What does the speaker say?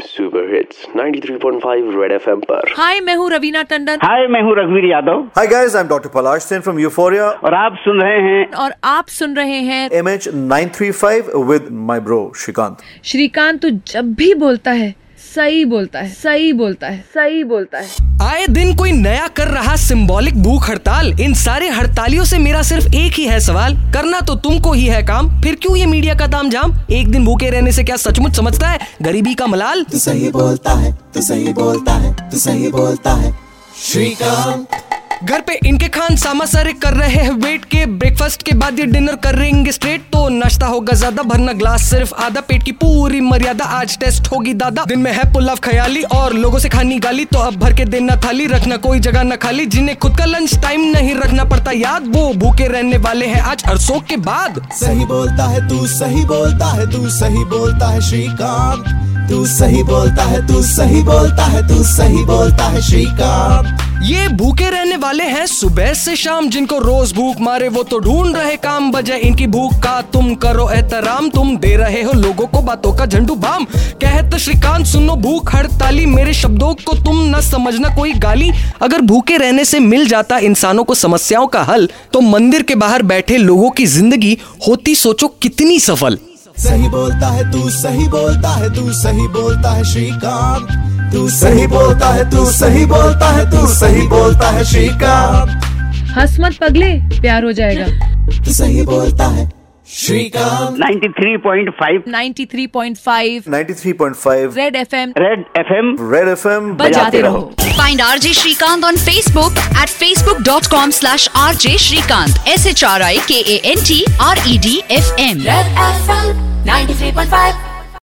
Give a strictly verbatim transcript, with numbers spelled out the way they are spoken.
Super hits ninety three point five red FM पर। Hi, मैं हूँ रवीना टंडन। हाय, मैं हूँ Raghubir Yadav. Hi guys, I am doctor Palash Sen from Euphoria और आप सुन रहे हैं और आप सुन रहे हैं M H nine three five with my bro Srikanth. Srikanth तो जब भी बोलता है सही बोलता है, सही बोलता है, सही बोलता है। आए दिन कोई नया कर रहा सिंबॉलिक भूख हड़ताल। इन सारे हड़तालियों से मेरा सिर्फ एक ही है सवाल, करना तो तुमको ही है काम, फिर क्यों ये मीडिया का तामझाम? एक दिन भूखे रहने से क्या सचमुच समझता है गरीबी का मलाल? तू सही बोलता है, तू सही बोलता है, तू सही बोलता है श्रीकांत। घर पे इनके खान सामा सारे कर रहे हैं वेट के, ब्रेकफास्ट के बाद ये डिनर करेंगे स्ट्रेट, तो नाश्ता होगा ज्यादा, भरना ग्लास सिर्फ आधा, पेट की पूरी मर्यादा आज टेस्ट होगी दादा। दिन में है पुलाव खयाली और लोगों से खानी गाली, तो अब भर के देना थाली, रखना कोई जगह न खाली। जिन्हें खुद का लंच टाइम नहीं रखना पड़ता याद, वो भूखे रहने वाले हैं आज अरसों के बाद। सही बोलता है तू, सही बोलता है तू, सही बोलता है श्रीकांत। तू सही बोलता है, तू सही बोलता है, तू सही बोलता है श्रीकांत। ये भूखे रहने वाले हैं सुबह से शाम, जिनको रोज भूख मारे वो तो ढूंढ रहे काम, बजाय इनकी भूख का तुम करो एहतराम, तुम दे रहे हो लोगों को बातों का झंडू बाम। कहते श्रीकांत सुनो भूख हड़ताली, मेरे शब्दों को तुम न समझना कोई गाली। अगर भूखे रहने से मिल जाता इंसानों को समस्याओं का हल, तो मंदिर के बाहर बैठे लोगों की जिंदगी होती सोचो कितनी सफल। सही बोलता है तू, सही बोलता है तू, सही बोलता है श्रीकांत। तू सही बोलता है, तू सही बोलता है, तू सही बोलता है श्रीकांत। हंस मत पगले, प्यार हो जाएगा। तू सही बोलता है Srikanth. Ninety three point five ninety three point five ninety three point five red FM, red FM red FM बजाते रहो। Find R J Shrikant on Facebook at facebook dot com slash R J Shrikant. S H R I K A N T R E D F M. Red F M ninety three point five